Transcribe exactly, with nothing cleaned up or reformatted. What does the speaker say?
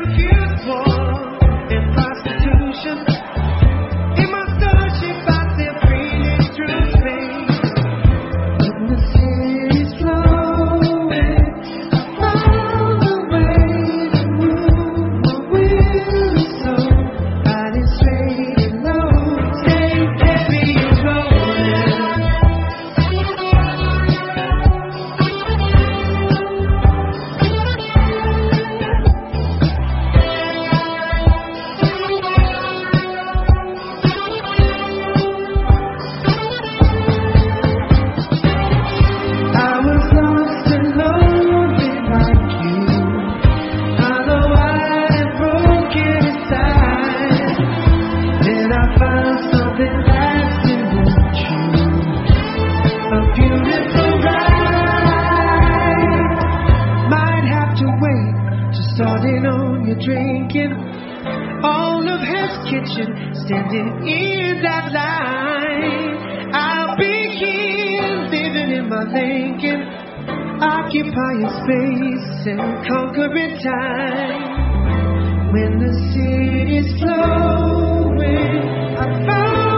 confused war and prostitution. In my starship, I sail freely through space. When the city's flowing, I found a way to move my will so riding straight and low. Stay heavy and rolling. I was lost and lonely like you. Hollow eyed and broken inside. Then I found something lasting and true. A beautiful ride. Might have to wait to start in on your drinking. All of Hell's Kitchen standing in that line. I'll be here living in my Lincoln, occupying space and conquering time. When the city's flowing, I found